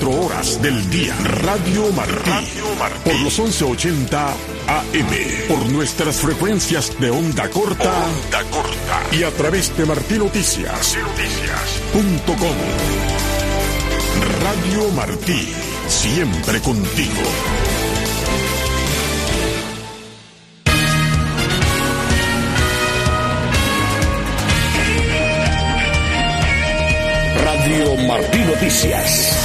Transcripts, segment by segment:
24 horas del día. Radio Martí. Por los 1180 AM. Por nuestras frecuencias de onda corta. Y a través de martinoticias.com. Radio Martí. Siempre contigo. Radio Martí Noticias.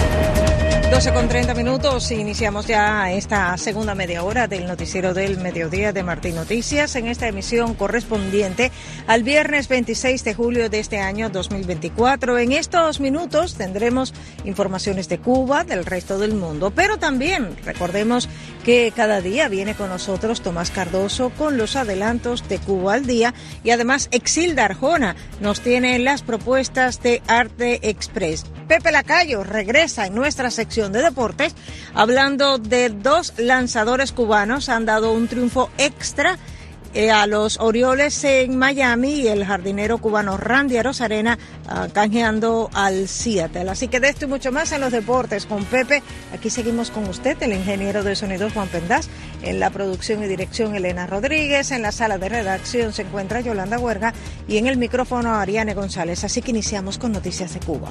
12:30. Iniciamos ya esta segunda media hora del noticiero del mediodía de Martí Noticias, en esta emisión correspondiente al viernes 26 de julio de este año 2024. En estos minutos tendremos informaciones de Cuba, del resto del mundo, pero también recordemos que cada día viene con nosotros Tomás Cardoso con los adelantos de Cuba al día, y además Exilda Arjona nos tiene las propuestas de Arte Express. Pepe Lacayo regresa en nuestra sección de deportes hablando de dos lanzadores cubanos. Han dado un triunfo extra a los Orioles en Miami, y el jardinero cubano Randy Arozarena canjeando al Seattle. Así que de esto y mucho más en los deportes con Pepe. Aquí seguimos con usted, el ingeniero de sonido Juan Pendaz, en la producción y dirección Elena Rodríguez, en la sala de redacción se encuentra Yolanda Huerga y en el micrófono Ariane González. Así que iniciamos con noticias de Cuba.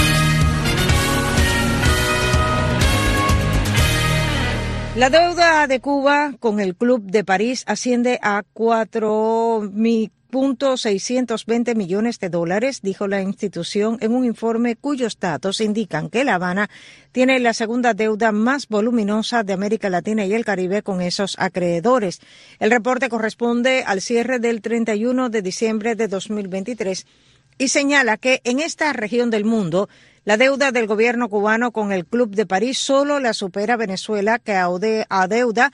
La deuda de Cuba con el Club de París asciende a 4.620 millones de dólares, dijo la institución en un informe cuyos datos indican que La Habana tiene la segunda deuda más voluminosa de América Latina y el Caribe con esos acreedores. El reporte corresponde al cierre del 31 de diciembre de 2023 y señala que en esta región del mundo la deuda del gobierno cubano con el Club de París solo la supera Venezuela, que adeuda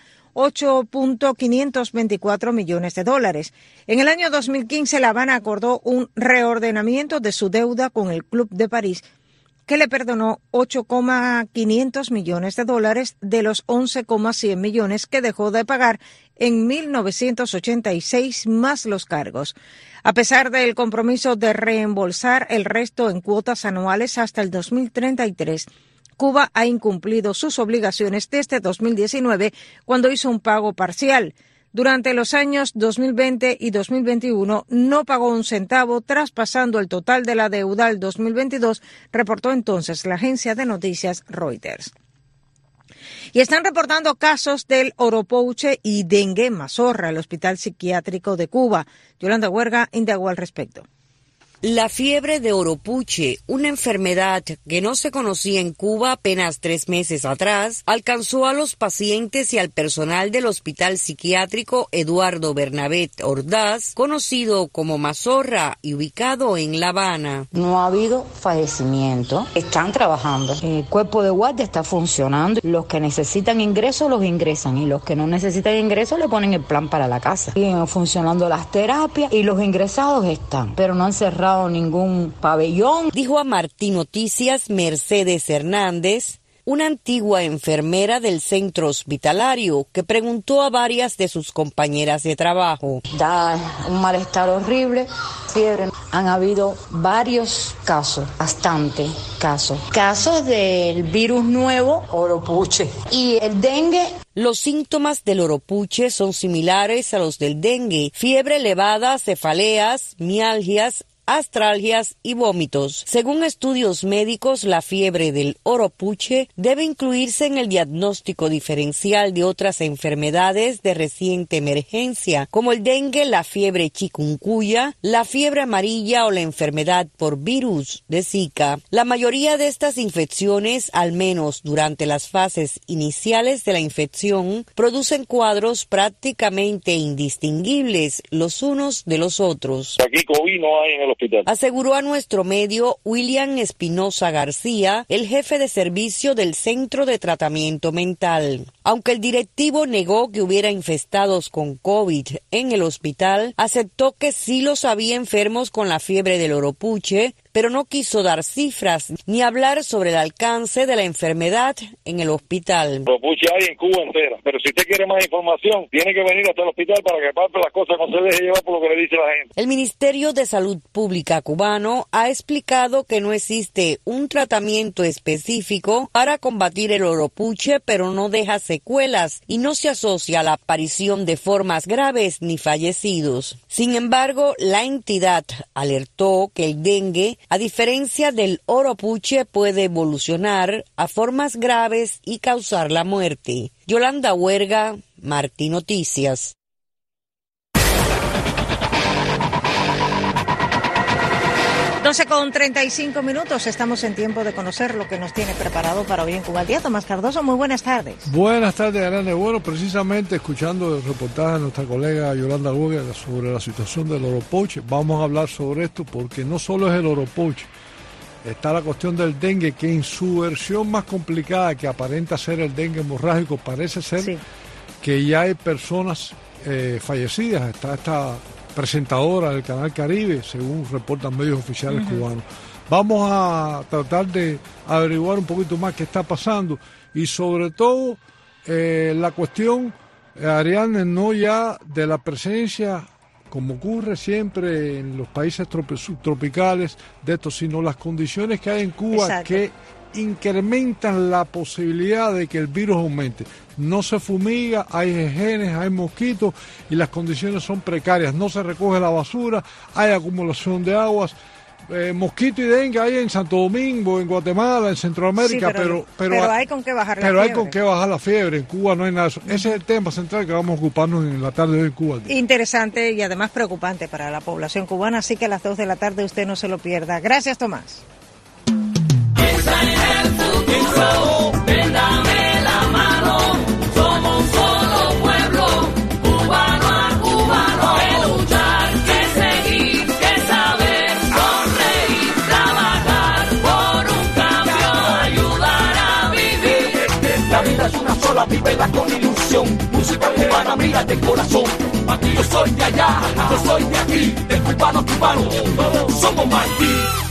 8.524 millones de dólares. En el año 2015, La Habana acordó un reordenamiento de su deuda con el Club de París, que le perdonó 8.500 millones de dólares de los 11.100 millones que dejó de pagar en 1986 más los cargos. A pesar del compromiso de reembolsar el resto en cuotas anuales hasta el 2033, Cuba ha incumplido sus obligaciones desde 2019, cuando hizo un pago parcial. Durante los años 2020 y 2021 no pagó un centavo, traspasando el total de la deuda al 2022, reportó entonces la agencia de noticias Reuters. Y están reportando casos del oropouche y dengue mazorra al Hospital Psiquiátrico de Cuba. Yolanda Huerga indagó al respecto. La fiebre de oropouche, una enfermedad que no se conocía en Cuba apenas 3 meses atrás, alcanzó a los pacientes y al personal del Hospital Psiquiátrico Eduardo Bernabé Ordaz, conocido como Mazorra y ubicado en La Habana. No ha habido fallecimiento, están trabajando, el cuerpo de guardia está funcionando, los que necesitan ingresos los ingresan y los que no necesitan ingresos le ponen el plan para la casa. Siguen funcionando las terapias y los ingresados están, pero no han cerrado ningún pabellón. Dijo a Martí Noticias Mercedes Hernández, una antigua enfermera del centro hospitalario, que preguntó a varias de sus compañeras de trabajo. Da un malestar horrible, fiebre. Han habido varios casos, bastante casos. Casos del virus nuevo, oropouche, y el dengue. Los síntomas del oropouche son similares a los del dengue: fiebre elevada, cefaleas, mialgias, astralgias y vómitos. Según estudios médicos, la fiebre del oropouche debe incluirse en el diagnóstico diferencial de otras enfermedades de reciente emergencia, como el dengue, la fiebre chikungunya, la fiebre amarilla o la enfermedad por virus de Zika. La mayoría de estas infecciones, al menos durante las fases iniciales de la infección, producen cuadros prácticamente indistinguibles los unos de los otros. Aquí COVID no hay en el hospital. Aseguró a nuestro medio William Espinosa García, el jefe de servicio del Centro de Tratamiento Mental. Aunque el directivo negó que hubiera infestados con COVID en el hospital, aceptó que sí los había enfermos con la fiebre del oropouche, pero no quiso dar cifras ni hablar sobre el alcance de la enfermedad en el hospital. Oropuche hay en Cuba entera, pero si usted quiere más información, tiene que venir hasta el hospital para que parte las cosas no se deje llevar por lo que le dice la gente. El Ministerio de Salud Pública cubano ha explicado que no existe un tratamiento específico para combatir el oropuche, pero no deja secuelas y no se asocia a la aparición de formas graves ni fallecidos. Sin embargo, la entidad alertó que el dengue, a diferencia del oropuche, puede evolucionar a formas graves y causar la muerte. Yolanda Huerga, Martí Noticias. 12:35, estamos en tiempo de conocer lo que nos tiene preparado para hoy en Cuba al Día. Tomás Cardoso, muy buenas tardes. Buenas tardes, Arane. Bueno, precisamente escuchando el reportaje de nuestra colega Yolanda Huerga sobre la situación del oropuche, vamos a hablar sobre esto porque no solo es el oropuche, está la cuestión del dengue, que en su versión más complicada, que aparenta ser el dengue hemorrágico, parece ser que ya hay personas fallecidas. Está esta presentadora del Canal Caribe, según reportan medios oficiales cubanos. Vamos a tratar de averiguar un poquito más qué está pasando y sobre todo la cuestión, Ariane, no ya de la presencia, como ocurre siempre en los países subtropicales de esto, sino las condiciones que hay en Cuba. Exacto. Que incrementan la posibilidad de que el virus aumente. No se fumiga, hay genes, hay mosquitos y las condiciones son precarias. No se recoge la basura, hay acumulación de aguas. Mosquito y dengue hay en Santo Domingo, en Guatemala, en Centroamérica, sí, pero hay con qué bajar la fiebre. Pero hay con qué bajar la fiebre. En Cuba no hay nada de eso. Ese es el tema central que vamos a ocuparnos en la tarde de hoy en Cuba. Interesante y además preocupante para la población cubana, así que a las 2 de la tarde usted no se lo pierda. Gracias, Tomás. Ven, dame la mano, somos un solo pueblo, cubano a cubano, que luchar, que seguir, que saber, sonreír, trabajar por un cambio, ayudar a vivir. La vida es una sola, vívela con ilusión, música cubana, mira de corazón, aquí yo soy de allá, yo soy de aquí, del cubano a cubano, todos somos Martí.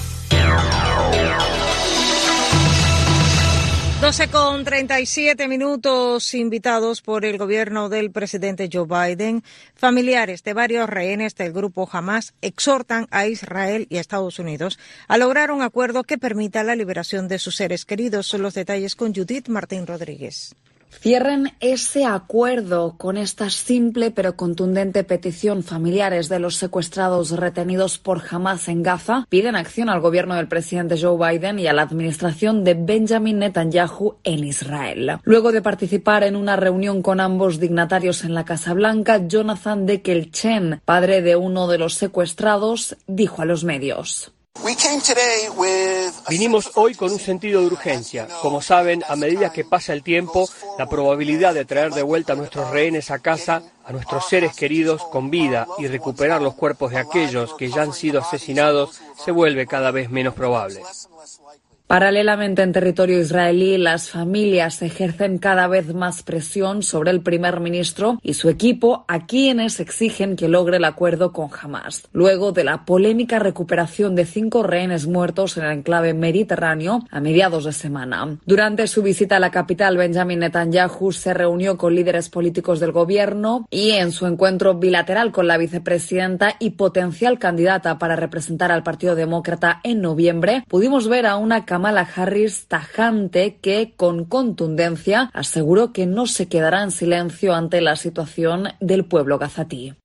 12:37, invitados por el gobierno del presidente Joe Biden. Familiares de varios rehenes del grupo Hamás exhortan a Israel y a Estados Unidos a lograr un acuerdo que permita la liberación de sus seres queridos. Son los detalles con Judith Martín Rodríguez. Cierren ese acuerdo con esta simple pero contundente petición. Familiares de los secuestrados retenidos por Hamás en Gaza piden acción al gobierno del presidente Joe Biden y a la administración de Benjamin Netanyahu en Israel. Luego de participar en una reunión con ambos dignatarios en la Casa Blanca, Jonathan Dekel-Chen, padre de uno de los secuestrados, dijo a los medios: Vinimos hoy con un sentido de urgencia. Como saben, a medida que pasa el tiempo, la probabilidad de traer de vuelta a nuestros rehenes a casa, a nuestros seres queridos con vida y recuperar los cuerpos de aquellos que ya han sido asesinados se vuelve cada vez menos probable. Paralelamente, en territorio israelí, las familias ejercen cada vez más presión sobre el primer ministro y su equipo, a quienes exigen que logre el acuerdo con Hamás. Luego de la polémica recuperación de 5 rehenes muertos en el enclave mediterráneo a mediados de semana. Durante su visita a la capital, Benjamin Netanyahu se reunió con líderes políticos del gobierno y en su encuentro bilateral con la vicepresidenta y potencial candidata para representar al Partido Demócrata en noviembre, pudimos ver a una Kamala Harris tajante que, con contundencia, aseguró que no se quedará en silencio ante la situación del pueblo gazatí.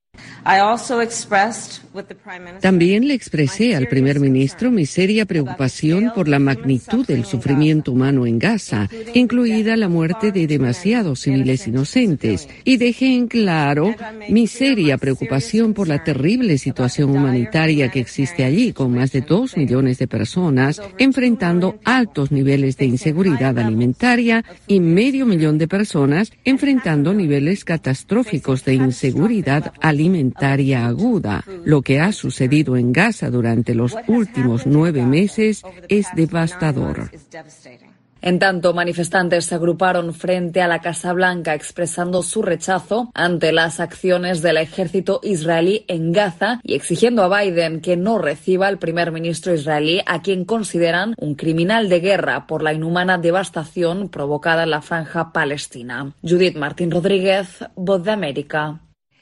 También le expresé al primer ministro mi seria preocupación por la magnitud del sufrimiento humano en Gaza, incluida la muerte de demasiados civiles inocentes, y dejé en claro mi seria preocupación por la terrible situación humanitaria que existe allí, con más de 2 millones de personas enfrentando altos niveles de inseguridad alimentaria y 500,000 de personas enfrentando niveles catastróficos de inseguridad alimentaria aguda. Lo que ha sucedido en Gaza durante los últimos 9 meses es devastador. En tanto, manifestantes se agruparon frente a la Casa Blanca expresando su rechazo ante las acciones del ejército israelí en Gaza y exigiendo a Biden que no reciba al primer ministro israelí, a quien consideran un criminal de guerra por la inhumana devastación provocada en la franja palestina. Judith Martín Rodríguez, Voz de América.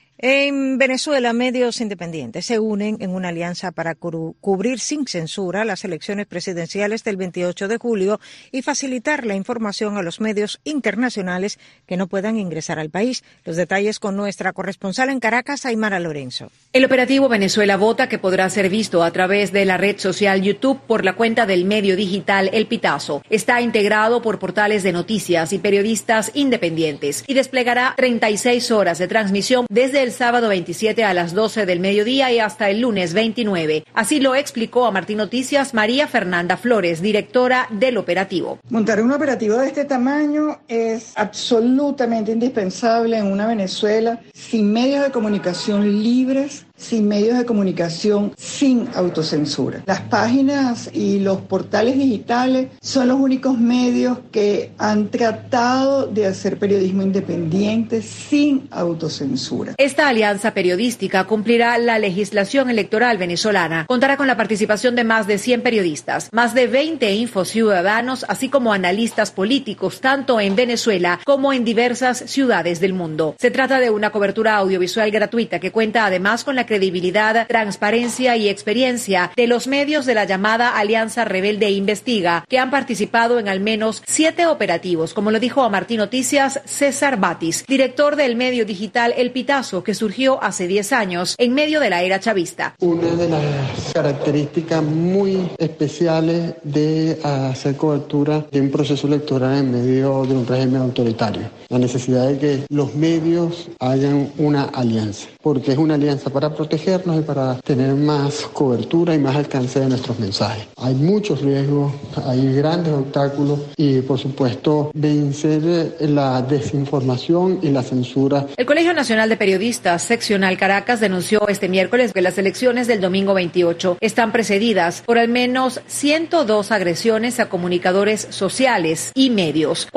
En Venezuela, medios independientes se unen en una alianza para cubrir sin censura las elecciones presidenciales del 28 de julio y facilitar la información a los medios internacionales que no puedan ingresar al país. Los detalles con nuestra corresponsal en Caracas, Aymara Lorenzo. El operativo Venezuela Vota, que podrá ser visto a través de la red social YouTube por la cuenta del medio digital El Pitazo, está integrado por portales de noticias y periodistas independientes y desplegará 36 horas de transmisión desde el sábado 27 a las 12 del mediodía y hasta el lunes 29. Así lo explicó a Martín Noticias María Fernanda Flores, directora del operativo. Montar un operativo de este tamaño es absolutamente indispensable en una Venezuela sin medios de comunicación libres, sin medios de comunicación, sin autocensura. Las páginas y los portales digitales son los únicos medios que han tratado de hacer periodismo independiente sin autocensura. Esta alianza periodística cumplirá la legislación electoral venezolana. Contará con la participación de más de 100 periodistas, más de 20 infociudadanos, así como analistas políticos, tanto en Venezuela como en diversas ciudades del mundo. Se trata de una cobertura audiovisual gratuita que cuenta además con la credibilidad, transparencia y experiencia de los medios de la llamada Alianza Rebelde Investiga, que han participado en al menos 7 operativos, como lo dijo a Martín Noticias César Batis, director del medio digital El Pitazo, que surgió hace 10 años en medio de la era chavista. Una de las características muy especiales de hacer cobertura de un proceso electoral en medio de un régimen autoritario, la necesidad de que los medios hayan una alianza, porque es una alianza para protegernos y para tener más cobertura y más alcance de nuestros mensajes. Hay muchos riesgos, hay grandes obstáculos y, por supuesto, vencer la desinformación y la censura. El Colegio Nacional de Periodistas Seccional Caracas denunció este miércoles que las elecciones del domingo 28 están precedidas por al menos 102 agresiones a comunicadores sociales y medios.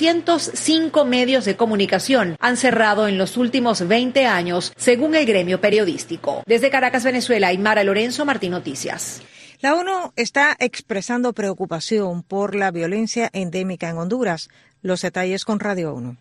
405 medios de comunicación han cerrado en los últimos 20 años, según el gremio periodístico. Desde Caracas, Venezuela, Aymara Lorenzo, Martín Noticias. La ONU está expresando preocupación por la violencia endémica en Honduras. Los detalles con Radio ONU.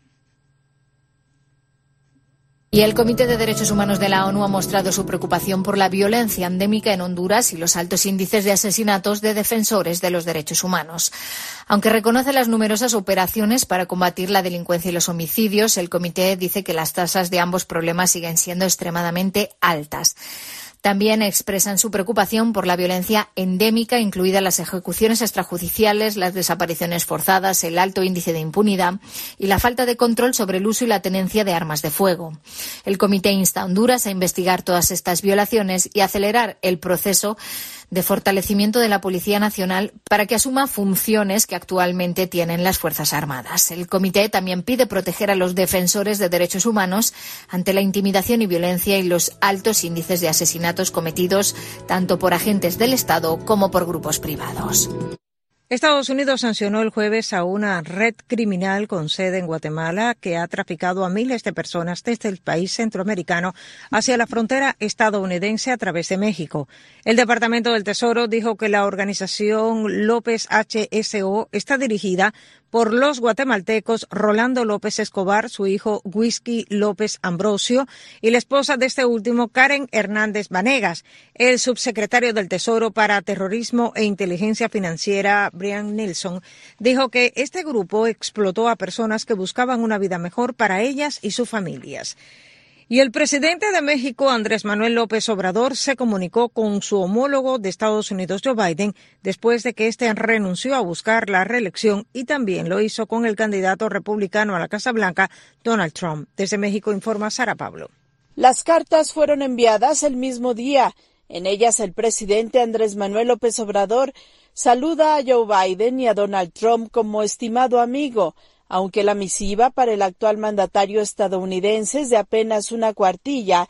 Y el Comité de Derechos Humanos de la ONU ha mostrado su preocupación por la violencia endémica en Honduras y los altos índices de asesinatos de defensores de los derechos humanos. Aunque reconoce las numerosas operaciones para combatir la delincuencia y los homicidios, el comité dice que las tasas de ambos problemas siguen siendo extremadamente altas. También expresan su preocupación por la violencia endémica, incluidas las ejecuciones extrajudiciales, las desapariciones forzadas, el alto índice de impunidad y la falta de control sobre el uso y la tenencia de armas de fuego. El comité insta a Honduras a investigar todas estas violaciones y acelerar el proceso de fortalecimiento de la Policía Nacional para que asuma funciones que actualmente tienen las Fuerzas Armadas. El comité también pide proteger a los defensores de derechos humanos ante la intimidación y violencia y los altos índices de asesinatos cometidos tanto por agentes del Estado como por grupos privados. Estados Unidos sancionó el jueves a una red criminal con sede en Guatemala que ha traficado a miles de personas desde el país centroamericano hacia la frontera estadounidense a través de México. El Departamento del Tesoro dijo que la organización López HSO está dirigida por los guatemaltecos Rolando López Escobar, su hijo Whisky López Ambrosio y la esposa de este último, Karen Hernández Vanegas. El subsecretario del Tesoro para Terrorismo e Inteligencia Financiera, Brian Nelson, dijo que este grupo explotó a personas que buscaban una vida mejor para ellas y sus familias. Y el presidente de México, Andrés Manuel López Obrador, se comunicó con su homólogo de Estados Unidos, Joe Biden, después de que éste renunció a buscar la reelección y también lo hizo con el candidato republicano a la Casa Blanca, Donald Trump. Desde México informa Sara Pablo. Las cartas fueron enviadas el mismo día. En ellas el presidente Andrés Manuel López Obrador saluda a Joe Biden y a Donald Trump como estimado amigo, aunque la misiva para el actual mandatario estadounidense es de apenas una cuartilla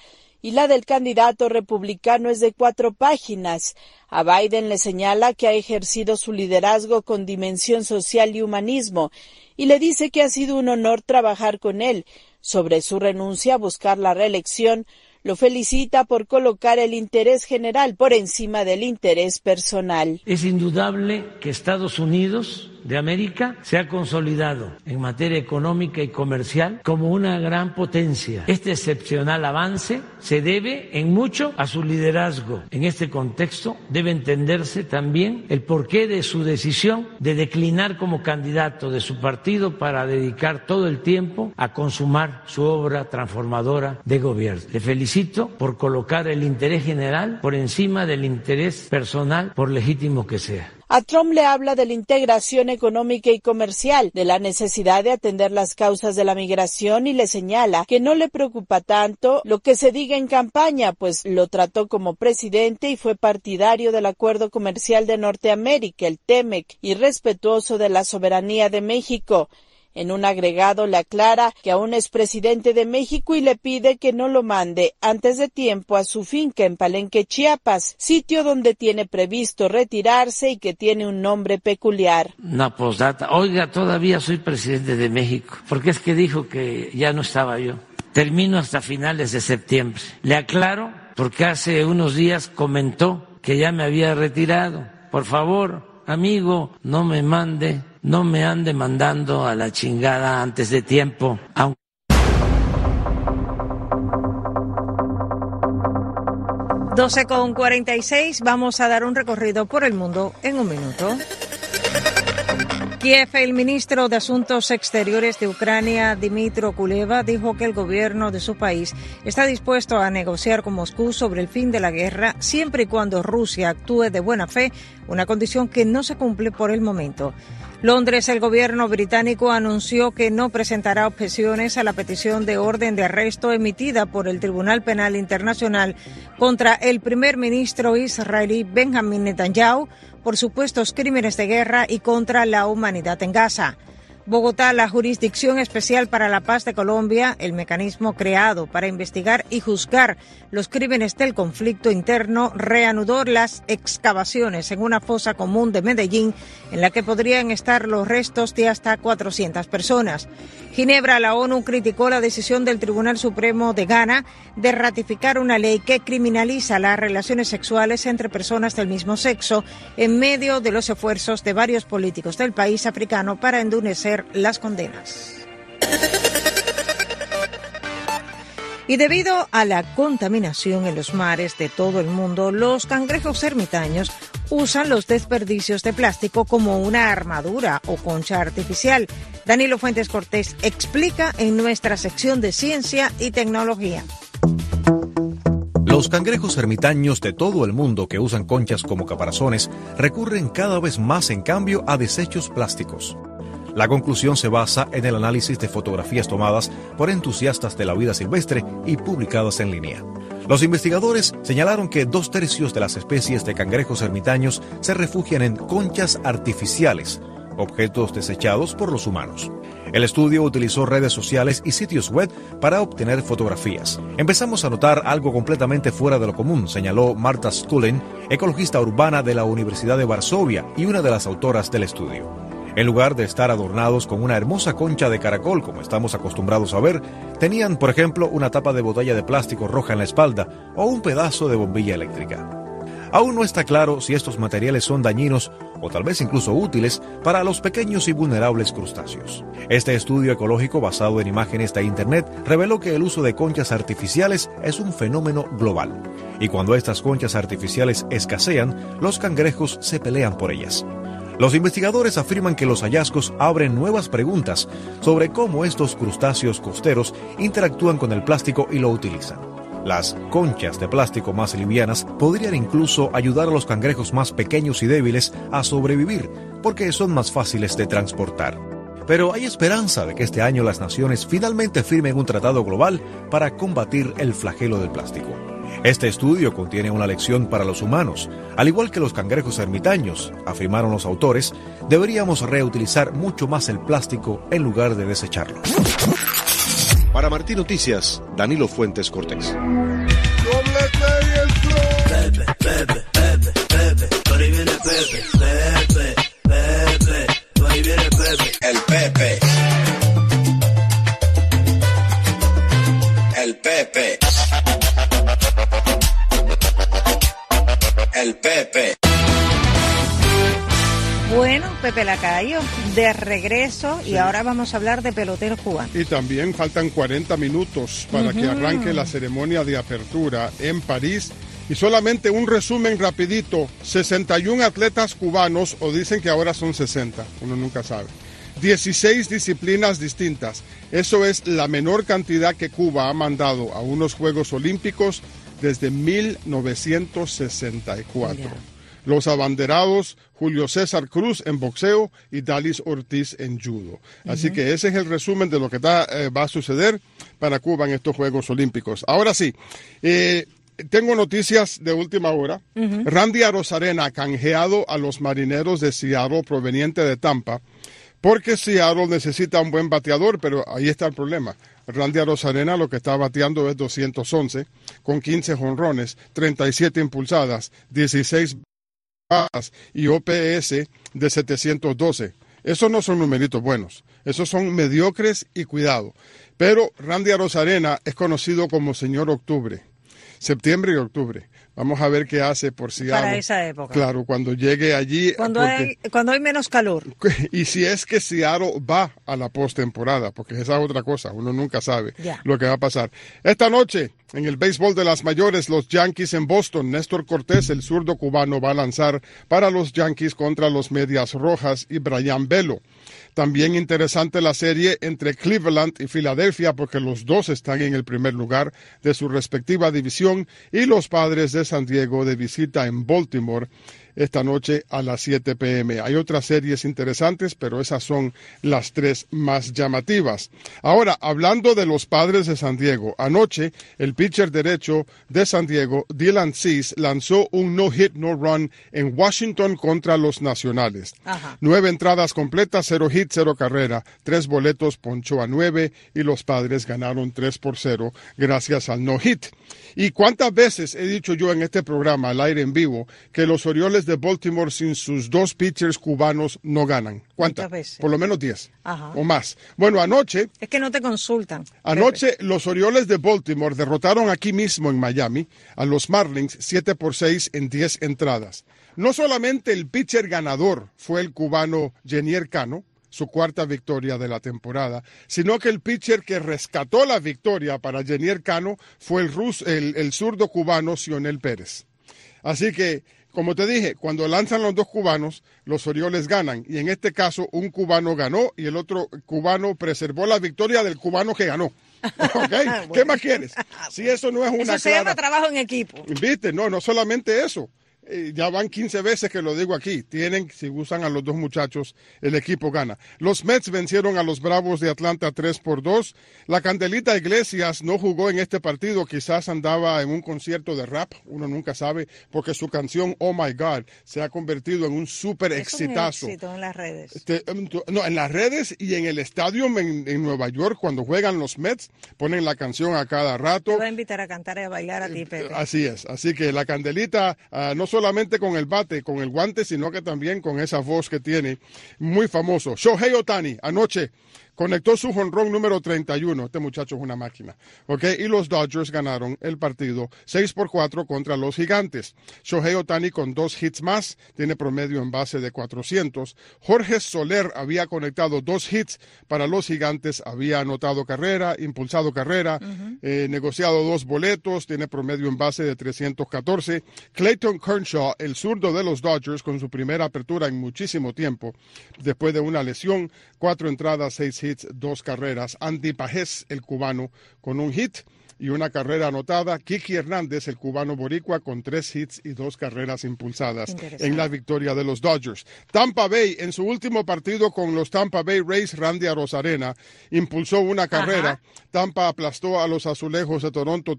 y la del candidato republicano es de 4 páginas. A Biden le señala que ha ejercido su liderazgo con dimensión social y humanismo, y le dice que ha sido un honor trabajar con él. Sobre su renuncia a buscar la reelección, lo felicita por colocar el interés general por encima del interés personal. Es indudable que Estados Unidos de América se ha consolidado en materia económica y comercial como una gran potencia. Este excepcional avance se debe en mucho a su liderazgo. En este contexto debe entenderse también el porqué de su decisión de declinar como candidato de su partido para dedicar todo el tiempo a consumar su obra transformadora de gobierno. Le felicito por colocar el interés general por encima del interés personal, por legítimo que sea. A Trump le habla de la integración económica y comercial, de la necesidad de atender las causas de la migración y le señala que no le preocupa tanto lo que se diga en campaña, pues lo trató como presidente y fue partidario del Acuerdo Comercial de Norteamérica, el TEMEC, y respetuoso de la soberanía de México. En un agregado le aclara que aún es presidente de México y le pide que no lo mande antes de tiempo a su finca en Palenque, Chiapas, sitio donde tiene previsto retirarse y que tiene un nombre peculiar. Una postdata. Oiga, todavía soy presidente de México, porque es que dijo que ya no estaba yo. Termino hasta finales de septiembre. Le aclaro, porque hace unos días comentó que ya me había retirado. Por favor, amigo, no me ande mandando a la chingada antes de tiempo. 12:46, vamos a dar un recorrido por el mundo en un minuto. Kiev, el ministro de Asuntos Exteriores de Ucrania, Dmytro Kuleba, dijo que el gobierno de su país está dispuesto a negociar con Moscú sobre el fin de la guerra siempre y cuando Rusia actúe de buena fe, una condición que no se cumple por el momento. Londres, el gobierno británico anunció que no presentará objeciones a la petición de orden de arresto emitida por el Tribunal Penal Internacional contra el primer ministro israelí Benjamin Netanyahu por supuestos crímenes de guerra y contra la humanidad en Gaza. Bogotá, la Jurisdicción Especial para la Paz de Colombia, el mecanismo creado para investigar y juzgar los crímenes del conflicto interno, reanudó las excavaciones en una fosa común de Medellín en la que podrían estar los restos de hasta 400 personas. Ginebra, la ONU criticó la decisión del Tribunal Supremo de Ghana de ratificar una ley que criminaliza las relaciones sexuales entre personas del mismo sexo en medio de los esfuerzos de varios políticos del país africano para endurecer las condenas. Y debido a la contaminación en los mares de todo el mundo, los cangrejos ermitaños usan los desperdicios de plástico como una armadura o concha artificial. Danilo Fuentes Cortés explica en nuestra sección de Ciencia y Tecnología. Los cangrejos ermitaños de todo el mundo que usan conchas como caparazones recurren cada vez más, en cambio, a desechos plásticos. La conclusión se basa en el análisis de fotografías tomadas por entusiastas de la vida silvestre y publicadas en línea. Los investigadores señalaron que 2/3 de las especies de cangrejos ermitaños se refugian en conchas artificiales, objetos desechados por los humanos. El estudio utilizó redes sociales y sitios web para obtener fotografías. Empezamos a notar algo completamente fuera de lo común, señaló Marta Skulin, ecologista urbana de la Universidad de Varsovia y una de las autoras del estudio. En lugar de estar adornados con una hermosa concha de caracol, como estamos acostumbrados a ver, tenían, por ejemplo, una tapa de botella de plástico roja en la espalda o un pedazo de bombilla eléctrica. Aún no está claro si estos materiales son dañinos o tal vez incluso útiles para los pequeños y vulnerables crustáceos. Este estudio ecológico basado en imágenes de Internet reveló que el uso de conchas artificiales es un fenómeno global. Y cuando estas conchas artificiales escasean, los cangrejos se pelean por ellas. Los investigadores afirman que los hallazgos abren nuevas preguntas sobre cómo estos crustáceos costeros interactúan con el plástico y lo utilizan. Las conchas de plástico más livianas podrían incluso ayudar a los cangrejos más pequeños y débiles a sobrevivir, porque son más fáciles de transportar. Pero hay esperanza de que este año las naciones finalmente firmen un tratado global para combatir el flagelo del plástico. Este estudio contiene una lección para los humanos. Al igual que los cangrejos ermitaños, afirmaron los autores, deberíamos reutilizar mucho más el plástico en lugar de desecharlo. Para Martín Noticias, Danilo Fuentes Cortés. doblete y el flow. Pepe, Pepe, Pepe, Pepe, por ahí viene Pepe, Pepe, Pepe, por ahí viene Pepe. El Pepe. El Pepe. El Pepe. Bueno, Pepe Lacayo, de regreso, y ahora vamos a hablar de peloteros cubanos. Y también faltan 40 minutos para que arranque la ceremonia de apertura en París. Y solamente un resumen rapidito, 61 atletas cubanos, o dicen que ahora son 60, uno nunca sabe. 16 disciplinas distintas. Eso es la menor cantidad que Cuba ha mandado a unos Juegos Olímpicos desde 1964. Yeah. Los abanderados, Julio César Cruz en boxeo y Dalis Ortiz en judo. Así que ese es el resumen de lo que va a suceder para Cuba en estos Juegos Olímpicos. Ahora sí, tengo noticias de última hora. Randy Arozarena ha canjeado a los Marineros de Seattle proveniente de Tampa, porque Seattle necesita un buen bateador, pero ahí está el problema. Randy Arozarena lo que está bateando es 211, con 15 jonrones, 37 impulsadas, 16 y OPS de 712. Esos no son numeritos buenos, esos son mediocres y cuidado. Pero Randy Arozarena es conocido como Señor Octubre, septiembre y octubre. Vamos a ver qué hace por Seattle. Para esa época. Claro, cuando llegue allí. Cuando hay menos calor. Y si es que Seattle va a la postemporada, porque esa es otra cosa, uno nunca sabe lo que va a pasar. Esta noche, en el béisbol de las mayores, los Yankees en Boston, Néstor Cortés, el zurdo cubano, va a lanzar para los Yankees contra los Medias Rojas y Brian Velo. También interesante la serie entre Cleveland y Filadelfia, porque los dos están en el primer lugar de su respectiva división, y los Padres de San Diego de visita en Baltimore esta noche a las 7 p.m. Hay otras series interesantes, pero esas son las tres más llamativas. Ahora, hablando de los Padres de San Diego, anoche el pitcher derecho de San Diego, Dylan Cease, lanzó un no-hit, no-run en Washington contra los Nacionales. 9 entradas completas, 0 hit, 0 carrera, 3 boletos, ponchó a 9 y los Padres ganaron 3-0 gracias al no-hit. ¿Y cuántas veces he dicho yo en este programa, al aire en vivo, que los Orioles de Baltimore sin sus dos pitchers cubanos no ganan? ¿Cuántas veces? Por lo menos 10 o más. Bueno, anoche... Es que no te consultan. Anoche los Orioles de Baltimore derrotaron aquí mismo en Miami a los Marlins 7-6 en 10 entradas. No solamente el pitcher ganador fue el cubano Jenier Cano, su cuarta victoria de la temporada, sino que el pitcher que rescató la victoria para Jenier Cano fue el zurdo cubano Cionel Pérez. Así que, como te dije, cuando lanzan los dos cubanos, los Orioles ganan, y en este caso un cubano ganó y el otro cubano preservó la victoria del cubano que ganó. ¿Okay? Bueno. ¿Qué más quieres? Si eso no es una eso se llama trabajo en equipo. ¿Viste? No solamente eso. Ya van 15 veces que lo digo aquí. Si usan a los dos muchachos, el equipo gana. Los Mets vencieron a los Bravos de Atlanta 3-2. La Candelita Iglesias no jugó en este partido. Quizás andaba en un concierto de rap. Uno nunca sabe, porque su canción Oh My God se ha convertido en un súper exitazo. Es un éxito en las redes. En las redes y en el estadio en Nueva York, cuando juegan los Mets, ponen la canción a cada rato. Te voy a invitar a cantar y a bailar a ti, Pepe. Así es. Así que la Candelita no solamente con el bate, con el guante, sino que también con esa voz que tiene, muy famoso. Shohei Ohtani, anoche, conectó su jonrón número 31. Este muchacho es una máquina. ¿Okay? Y los Dodgers ganaron el partido 6-4 contra los Gigantes. Shohei Ohtani con 2 hits más, tiene promedio en base de 400. Jorge Soler había conectado 2 hits para los Gigantes, había anotado carrera, impulsado carrera, negociado 2 boletos, tiene promedio en base de 314. Clayton Kershaw, el zurdo de los Dodgers, con su primera apertura en muchísimo tiempo, después de una lesión, 4 entradas, 6 hits, 2 carreras. Andy Pajés, el cubano, con 1 hit y una carrera anotada. Kiki Hernández, el cubano boricua, con 3 hits y 2 carreras impulsadas en la victoria de los Dodgers. Tampa Bay, en su último partido con los Tampa Bay Rays, Randy Arozarena impulsó una carrera. Tampa aplastó a los Azulejos de Toronto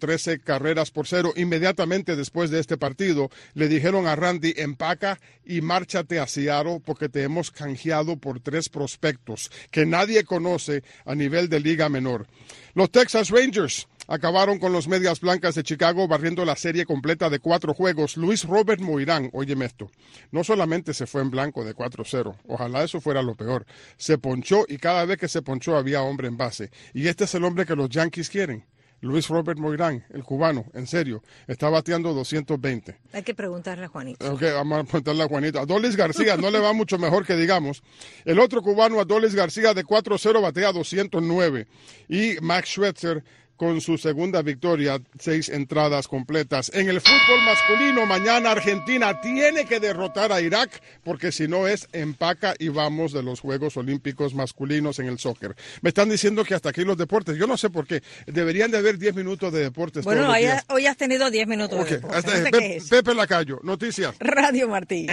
13-0. Inmediatamente después de este partido, le dijeron a Randy, empaca y márchate a Seattle, porque te hemos canjeado por 3 prospectos que nadie conoce a nivel de liga menor. Los Texas Rangers acabaron con los Medias Blancas de Chicago barriendo la serie completa de 4 juegos. Luis Robert Moirán, óyeme esto, no solamente se fue en blanco de 4-0, ojalá eso fuera lo peor, se ponchó y cada vez que se ponchó había hombre en base. Y este es el hombre que los Yankees quieren. Luis Robert Moirán, el cubano, en serio, está bateando 220. Hay que preguntarle a Juanito. Ok, vamos a preguntarle a Juanito. Adolis García no le va mucho mejor que digamos. El otro cubano, Adolis García, de 4-0, batea 209. Y Max Scherzer, con su segunda victoria, 6 entradas completas. En el fútbol masculino, mañana Argentina tiene que derrotar a Irak, porque si no es empaca y vamos de los Juegos Olímpicos masculinos en el soccer. Me están diciendo que hasta aquí los deportes, yo no sé por qué, deberían de haber 10 minutos de deportes bueno, todos los días. Hoy has tenido 10 minutos de deportes. No sé qué es. Pepe Lacayo, noticias. Radio Martí.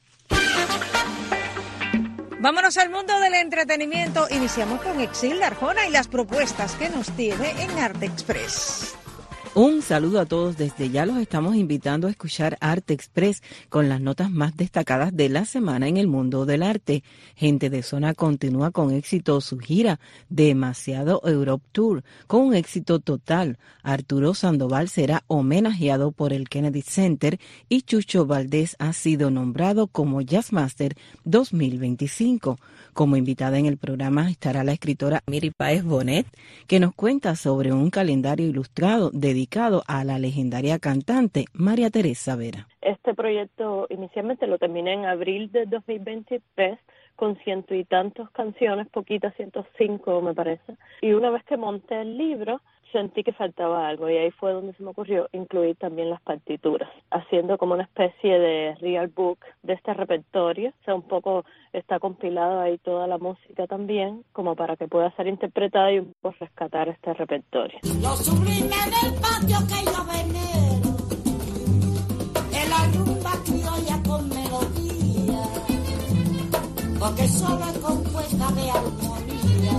Vámonos al mundo del entretenimiento. Iniciamos con Exilda Arjona y las propuestas que nos tiene en Arte Express. Un saludo a todos. Desde ya los estamos invitando a escuchar Arte Express con las notas más destacadas de la semana en el mundo del arte. Gente de Zona continúa con éxito su gira Demasiado Europe Tour, con un éxito total. Arturo Sandoval será homenajeado por el Kennedy Center y Chucho Valdés ha sido nombrado como Jazz Master 2025. Como invitada en el programa estará la escritora Miri Páez Bonet, que nos cuenta sobre un calendario ilustrado dedicado a la legendaria cantante María Teresa Vera. Este proyecto inicialmente lo terminé en abril de 2023 con 100 y tantas canciones, poquitas, 105 me parece. Y una vez que monté el libro, sentí que faltaba algo y ahí fue donde se me ocurrió incluir también las partituras, haciendo como una especie de real book de este repertorio. O sea, un poco está compilado ahí toda la música también, como para que pueda ser interpretada y un poco rescatar este repertorio. Lo sublime del patio que yo venero, en la rumba criolla con melodía, porque solo es compuesta de armonía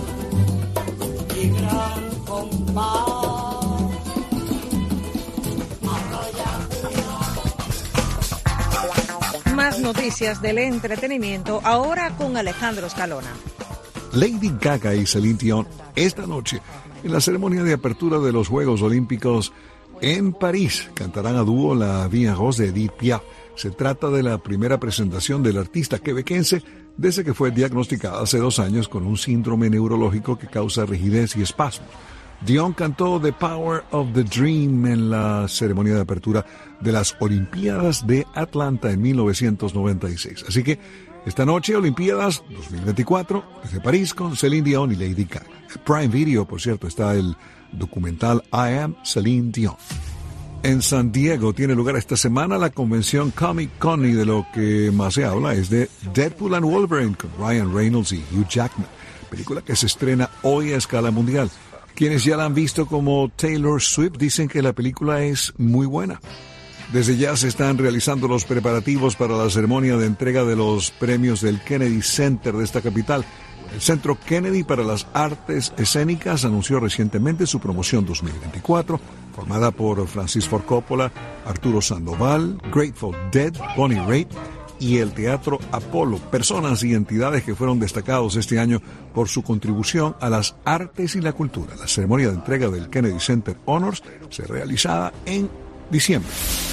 y gran compás. Más noticias del entretenimiento, ahora con Alejandro Escalona. Lady Gaga y Celine Dion esta noche en la ceremonia de apertura de los Juegos Olímpicos en París cantarán a dúo la Vie en Rose de Edith Piaf. Se trata de la primera presentación del artista quebequense desde que fue diagnosticada hace 2 años con un síndrome neurológico que causa rigidez y espasmos. Dion cantó The Power of the Dream en la ceremonia de apertura de las Olimpiadas de Atlanta en 1996. Así que esta noche, Olimpiadas 2024, desde París con Celine Dion y Lady Gaga. En Prime Video, por cierto, está el documental I Am Celine Dion. En San Diego tiene lugar esta semana la convención Comic Con y de lo que más se habla es de Deadpool and Wolverine con Ryan Reynolds y Hugh Jackman, película que se estrena hoy a escala mundial. Quienes ya la han visto como Taylor Swift dicen que la película es muy buena. Desde ya se están realizando los preparativos para la ceremonia de entrega de los premios del Kennedy Center de esta capital. El Centro Kennedy para las Artes Escénicas anunció recientemente su promoción 2024, formada por Francis Ford Coppola, Arturo Sandoval, Grateful Dead, Bonnie Raitt y el Teatro Apolo, personas y entidades que fueron destacados este año por su contribución a las artes y la cultura. La ceremonia de entrega del Kennedy Center Honors se realizará en diciembre.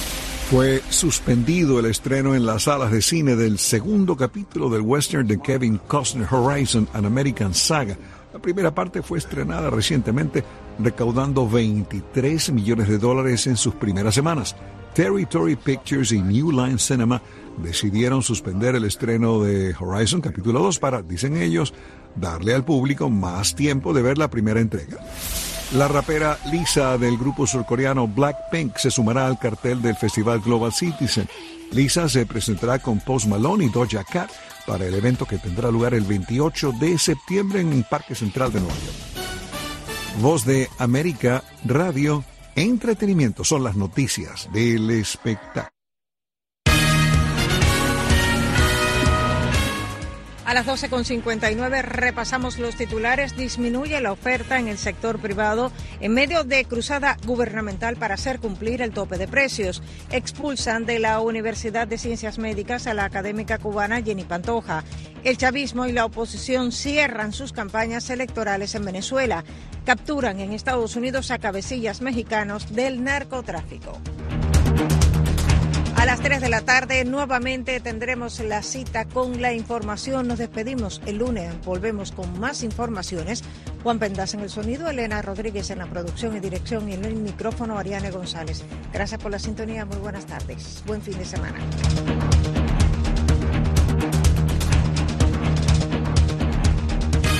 Fue suspendido el estreno en las salas de cine del segundo capítulo del western de Kevin Costner, Horizon, An American Saga. La primera parte fue estrenada recientemente, recaudando $23 millones en sus primeras semanas. Territory Pictures y New Line Cinema decidieron suspender el estreno de Horizon capítulo 2 para, dicen ellos, darle al público más tiempo de ver la primera entrega. La rapera Lisa del grupo surcoreano Blackpink se sumará al cartel del Festival Global Citizen. Lisa se presentará con Post Malone y Doja Cat para el evento que tendrá lugar el 28 de septiembre en el Parque Central de Nueva York. Voz de América Radio, entretenimiento, son las noticias del espectáculo. A las 12:59 repasamos los titulares. Disminuye la oferta en el sector privado en medio de cruzada gubernamental para hacer cumplir el tope de precios. Expulsan de la Universidad de Ciencias Médicas a la académica cubana Jenny Pantoja. El chavismo y la oposición cierran sus campañas electorales en Venezuela. Capturan en Estados Unidos a cabecillas mexicanos del narcotráfico. A las 3 de la tarde nuevamente tendremos la cita con la información. Nos despedimos el lunes, volvemos con más informaciones. Juan Pendas en el sonido, Elena Rodríguez en la producción y dirección y en el micrófono Ariane González. Gracias por la sintonía, muy buenas tardes, buen fin de semana.